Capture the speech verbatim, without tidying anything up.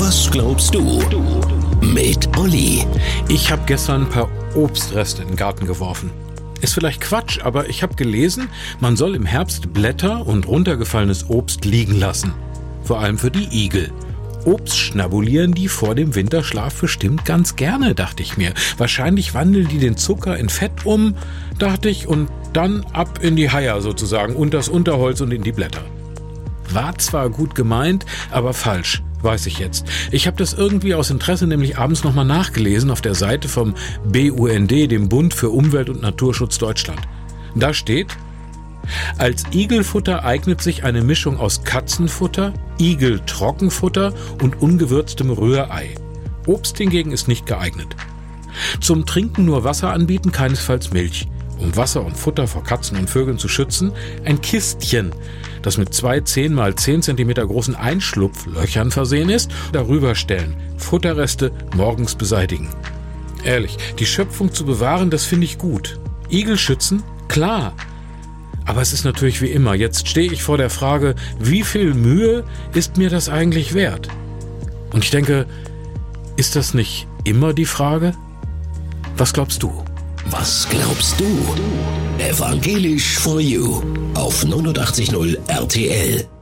Was glaubst du? Mit Olli. Ich habe gestern ein paar Obstreste in den Garten geworfen. Ist vielleicht Quatsch, aber ich habe gelesen, man soll im Herbst Blätter und runtergefallenes Obst liegen lassen. Vor allem für die Igel. Obst schnabulieren die vor dem Winterschlaf bestimmt ganz gerne, dachte ich mir. Wahrscheinlich wandeln die den Zucker in Fett um, dachte ich, und dann ab in die Haier sozusagen, unters Unterholz und in die Blätter. War zwar gut gemeint, aber falsch, weiß ich jetzt. Ich habe das irgendwie aus Interesse nämlich abends nochmal nachgelesen auf der Seite vom B U N D, dem Bund für Umwelt- und Naturschutz Deutschland. Da steht: Als Igelfutter eignet sich eine Mischung aus Katzenfutter, Igeltrockenfutter und ungewürztem Rührei. Obst hingegen ist nicht geeignet. Zum Trinken nur Wasser anbieten, keinesfalls Milch. Um Wasser und Futter vor Katzen und Vögeln zu schützen, ein Kistchen, das mit zwei zehn mal zehn Zentimeter großen Einschlupflöchern versehen ist, darüber stellen, Futterreste morgens beseitigen. Ehrlich, die Schöpfung zu bewahren, das finde ich gut. Igel schützen? Klar. Aber es ist natürlich wie immer, jetzt stehe ich vor der Frage, wie viel Mühe ist mir das eigentlich wert? Und ich denke, ist das nicht immer die Frage? Was glaubst du? Was glaubst du? Evangelisch for You auf neunundachtzig Komma null R T L.